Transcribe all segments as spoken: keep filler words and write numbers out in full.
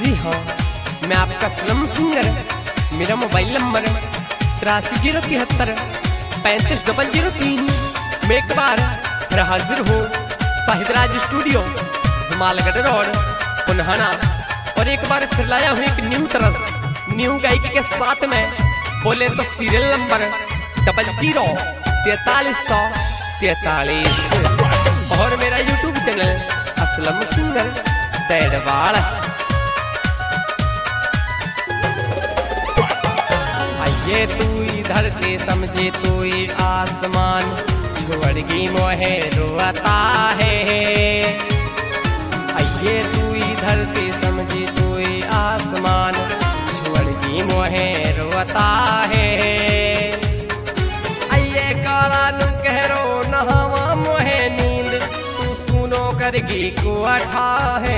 जी हाँ, मैं आपका असलम सिंगर। मेरा मोबाइल नंबर तिरासी जीरो तिहत्तर पैंतीस डबल जीरो तीन। मैं एक बार फिर हाजिर हूँ साहिदराज स्टूडियो जमालगढ़ रोड पुनहाना, और एक बार फिर लाया हूँ एक न्यू तरस न्यू गायकी के साथ में। बोले तो सीरियल नंबर डबल जीरो तैतालीस सौ तैतालीस, और मेरा YouTube channel Aslam singer Taidwad. ये तू इधर के समझे तू ही आसमान, छोड़गी मोहे रोता है। ये तू इधर के समझे तू ही आसमान, छोड़गी मोहे रोता है। ये काला नु कहरो नहावा मोहे नींद, तू सुनो करगी को अठा है।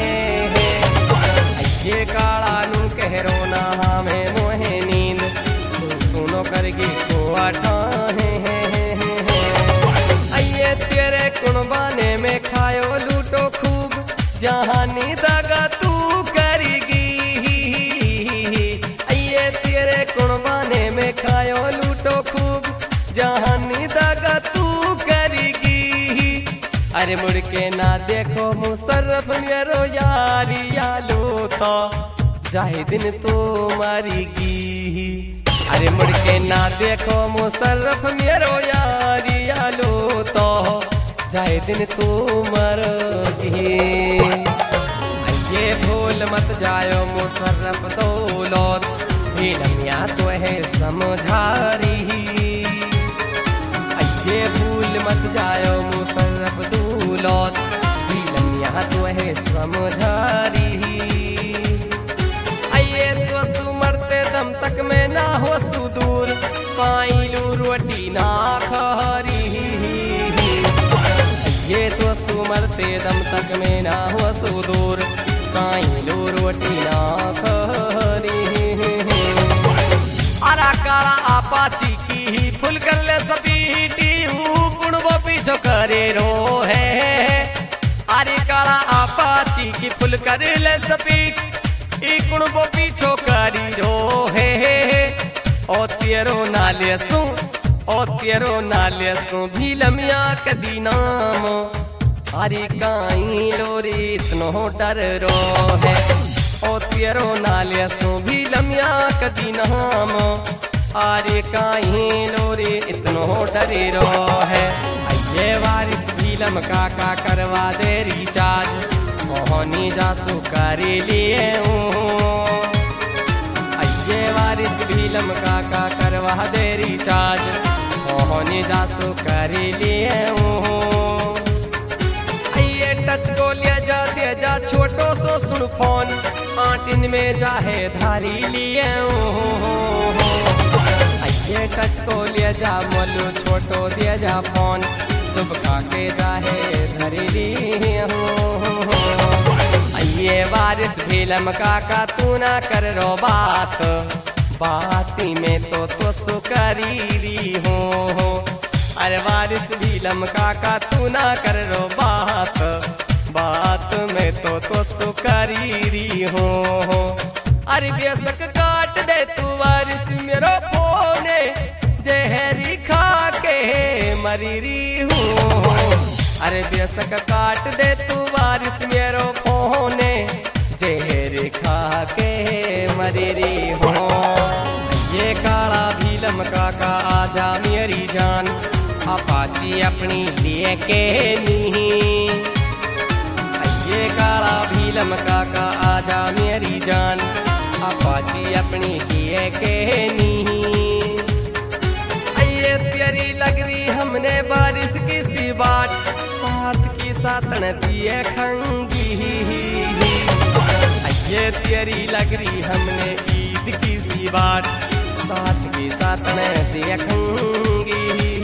ये काला नु कहरो नहा में मोहे नींद, सुनो करगी को अठा है। ये तेरे कुर्बाने में खायो लूटो खूब, जहानी दगा तू करेगी। ये तेरे कुर्बाने में खायो लूटो खूब, जहानी दगा तू करेगी। अरे मुड़ के ना देखो मुसर्रफ मेरो यारी यालो तो जाहे दिन तो मारेगी। अरे मुड़ के ना देखो मुसर्रफ मेरो यारी यालो तो जाए दिन तू मरोगी। ये भूल मत जायो मुसर्रफ दौलत, हिलमिया तो है समझा रही। ये भूल मत जायो मुसर्रफ दौलत, हिलमिया तो है समझा रही। ये तो सुमरते दम तक में ना हो सुदूर, पाइलू रोटी ना खरी। ये तो सुमरते दम तक में ना हो सुदूर, पाइलू रोटी ना खरी। अरा काला आपाची की फुल कर ले सपीटी, कुणबो पीछो करे रो है। अरे काला आपाची की फुल कर ले सपीट, कुणबो पीछो करी रो है। ओ तेरो नाले सू ओ तेरो नाले सू भीलमिया कदी नाम, अरे काई लोरी इतनो डर रो है। ओ तेरो नाले सू भीलमिया कदी नाम, अरे काई लोरी इतनो डर रो है। ये वारिस भीलम काका करवा दे रिचार्ज, मोहनी जासू करे लिए ये वारिस भीलम काका करवा दे रिचार्ज, मोहनी जासू करे लिए। ये टच को ले जा दे जा छोटो सो सुन फोन, आटिन में जाहे धारी लिए। ये टच को ले जा मोलू छोटो दे जा फोन, दुबका के जाहे धरी लिए। ये वारिस भीलम काका तू ना कर रो बात, बाती में तो तो सुकरीरी हो। अरे वारिस भीलम काका तू ना कर रो बात, बात में तो तो सुकरीरी हो। अरे बेसक काट दे तू वारिस मेरो फोने, जहरी खा के मरीरी हो। अरे बेसक काट दे तू वारिस मेरो फोने, जहर खा के मरेरी हो। ये काला भीलम काका आजा मेरी जान, अपाची अपनी लिए के नहीं। ये काला भीलम काका आजा मेरी जान, अपाची अपनी लिए के नहीं। ये तेरी लग रही हमने बारिश की सी बाट, साथ की सातन दिए खंगी। ये तेरी लग रही हमने ईद की सी बाट, साथ की सातन दिए खंगी।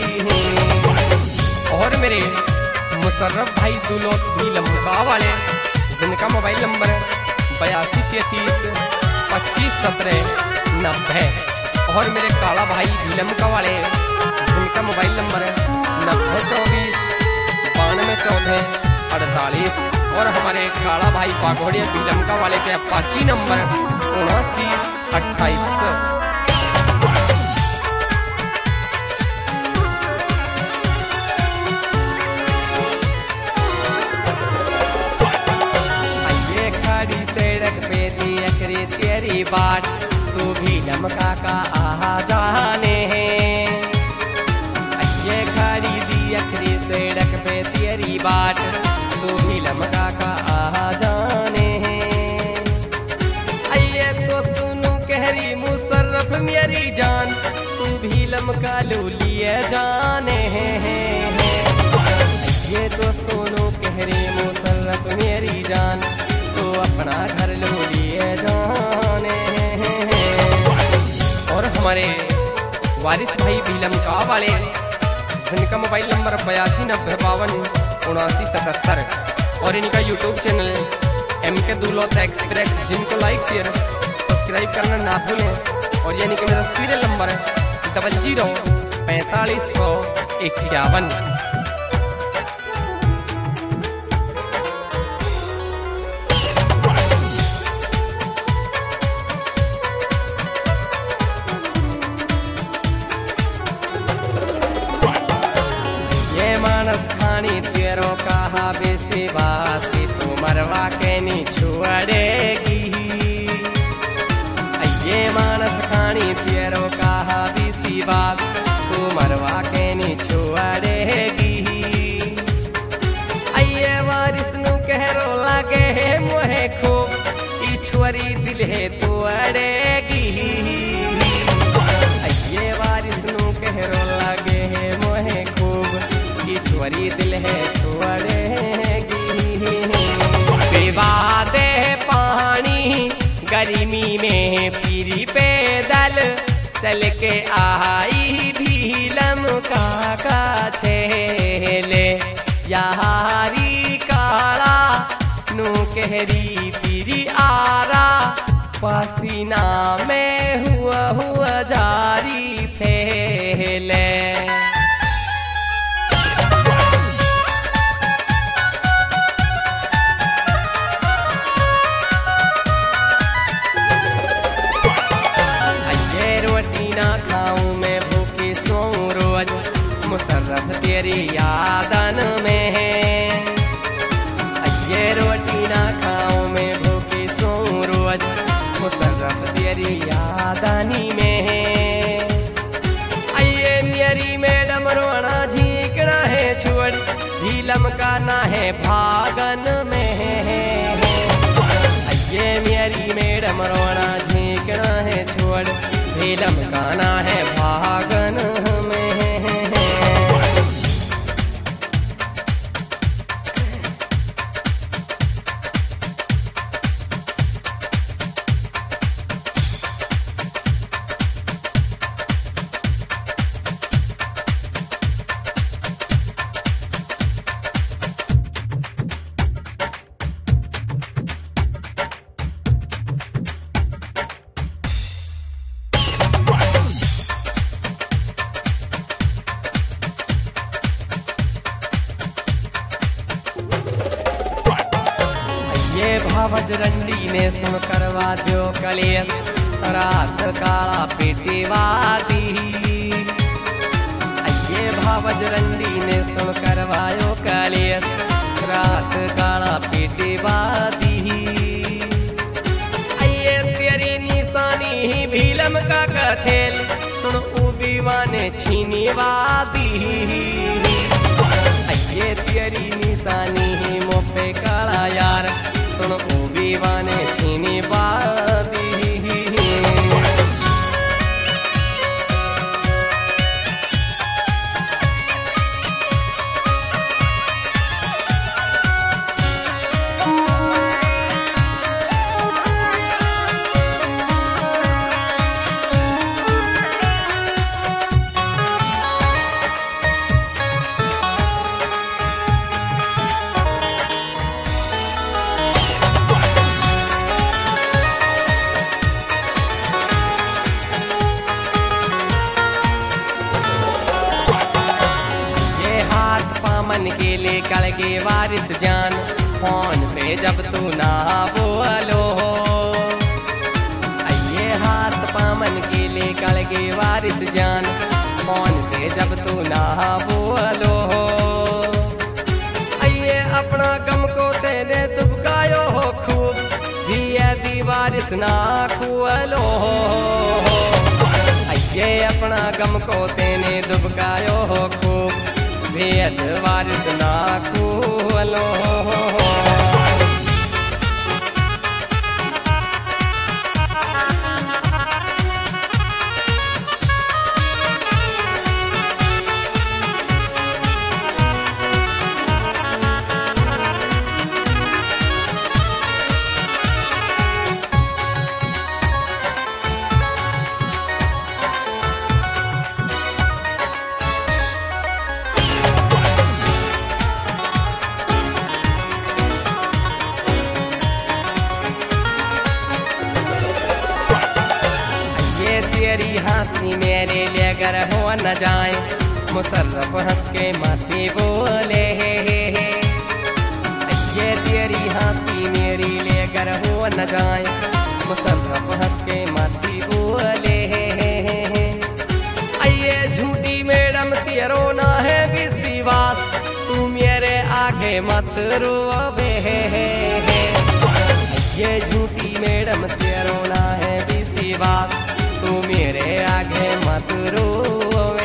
और मेरे मुसर्रफ भाई दुलोत भीलम का वाले, जिनका मोबाइल नंबर बयासी तैतीस पच्चीस सत्रह नब्बे, और मेरे काला भाई भीलम का वाले, जिनका मोबाइल नंबर नब्बे चौबीस बानवे चौदह अड़तालीस और हमारे काला भाई बाघोड़िया बिलमका वाले के अपाची नंबर उनासी अट्ठाईस। ये खड़ी सड़क पे दी अखरी तेरी बाट, तू भी लमका का आ जाने हैं। ये खड़ी दी अखरी सड़क पे तेरी बाट, तू भी लमका का आ जाने हैं। आइए तो सुनू कहरी मुसर्रफ मेरी जान, तू भी लमका लो लिए जाने हैं। ये तो सुनू कहरी मुसर्रफ मेरी जान, तू अपना घर लो लिए जाने हैं। और हमारे वारिस भाई भी लमका वाले जिनका मोबाइल नंबर बयासी नब्बे बावन उनासी सतहत्तर और इनका YouTube channel M K Dulaut express, जिनको लाइक शेयर सब्सक्राइब करना ना भूलें। और यानी कि मेरा सीरियल नंबर डबल जीरो पैंतालीस सौ इक्यावन। मानस खानी तेरो कहा बेसी बासी, तू मरवा के नी छुड़ेगी। ये मानस खानी तेरो कहा बेसी बास, तू मरवा के नी छुड़ेगी। आइए वारिस नु कहरो लागे है मोहे खूब, ई छुरी दिल है तू अड़ेगी। आइए वारिस नु कहरो लागे है मोहे खूब, छुरी दिल है तुअड़ेगी। विवादे पानी गर्मी में पीरी पैदल चल के आई भी लमका का छेले। यारी काला नू कहरी पीरी आरा, पसीना में हुआ हुआ जारी फैले। मुसर्रफ तेरी यादन में है, ये रोटी ना खाऊं मैं भूखी सोऊं रोज, मुसर्रफ तेरी यादानी में है। आइए मेरी मैडम रोना झीकना है छोड़, भी लमकाना है भागन में है। आइए मेरी मैडम रोना झीकना है छोड़, भी लमकाना है भागन में। बजरंडी ने सुन करवा दो कलेश, रात काला पेटेवादी। ये भावजरंडी ने सुन करवायो कलेश, रात काला पेटेवादी। ये तेरी निशानी ही भी लमका का छेल, सुन उबीवा ने छीनी वादी। ये तेरी निशानी ही मोपे काला यार, सुन उबीवा ने छीनी वादी। मन के ले कल के वारिस जान, जब तू ना बोलो आइए हाथ पामन के ले कल के वारिस जान फोन पे जब तू ना बोलो आइए अपना गम को तेने दुबकायो हो खूब भी यदि वारिस ना खुअलो आइए अपना गम को तेने दुबकायो हो खूब भी यदि वारिस ना खुअलो तेरी हंसी मेरे लिए गर हो न जाए मुसर्रफ हंस के माथे बोले हे हे हे ये तेरी हंसी मेरी लिए गर हो न जाए मुसर्रफ हंस के माथे बोले हे हे हे हे आइए झूठी मैडम तेरो ना है विश्वास तू मेरे आगे मत रोवे हे हे हे ये झूठी मैडम तेरो ना है विश्वास तू मेरे आगे मत रोवे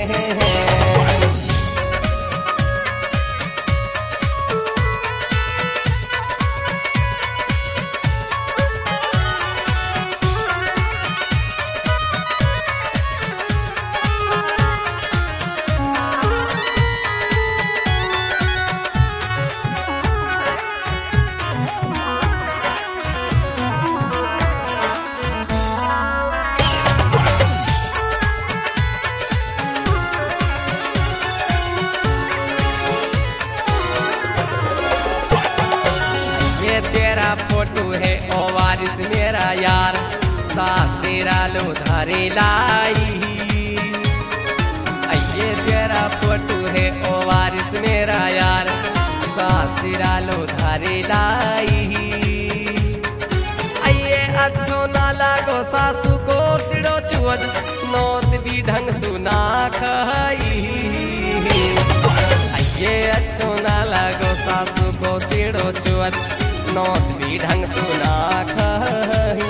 तेरा फोटो है ओ वारिस मेरा यार सासेरा लो धारे लाई ये तेरा फोटो है ओ वारिस मेरा यार सासेरा लो धारे लाई आइए अच्छो ना लागो सासू को सिड़ो चुअद नोत भी ढंग सुना खाई आइए अच्छो ना लागो सासू को सिड़ो चुअद नौत भी ढंग सुना खाही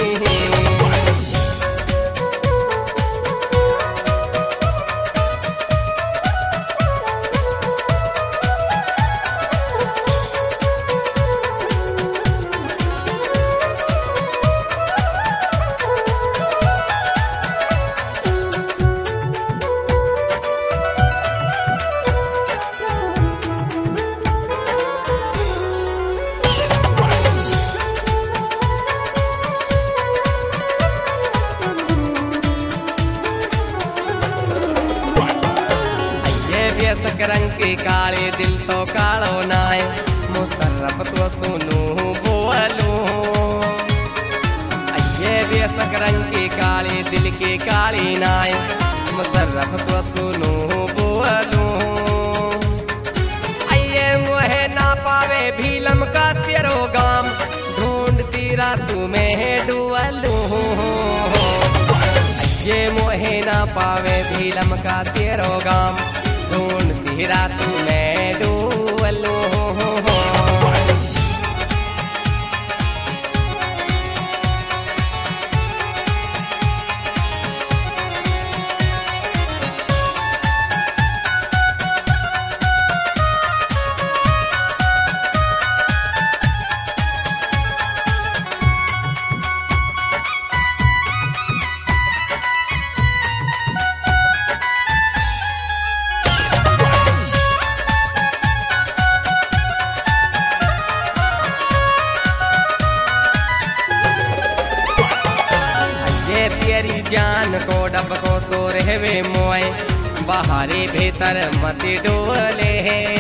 बेसक रंग के काले दिल तो कालो नाय मुसर्रफ तो सुनू बोलू ये बेसक रंग के काले दिल के काले नाय मुसर्रफ तो सुनू बोलू आइए मोहे ना पावे भीलम का तेरो गाम ढूंढती रातू में डुअलू ये मोहे ना पावे भीलम का तेरो गाम ढूंढती रातू में डुअलू तेरी जान को डब को सो रहवे मोए बाहरे भीतर मत डोले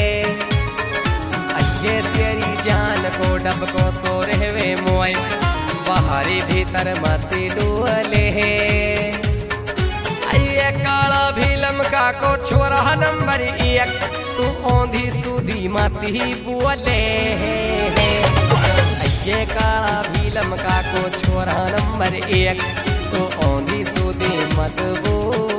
ये तेरी जान को डब को सो रहवे मोए बाहरे भीतर मत डोले आइए काला भीलम का को छोरा नंबर एक तू औंधी सूदी मत ही बोले ये काला भीलम का को छोरा नंबर एक तो औंधी सूदी मत बोल।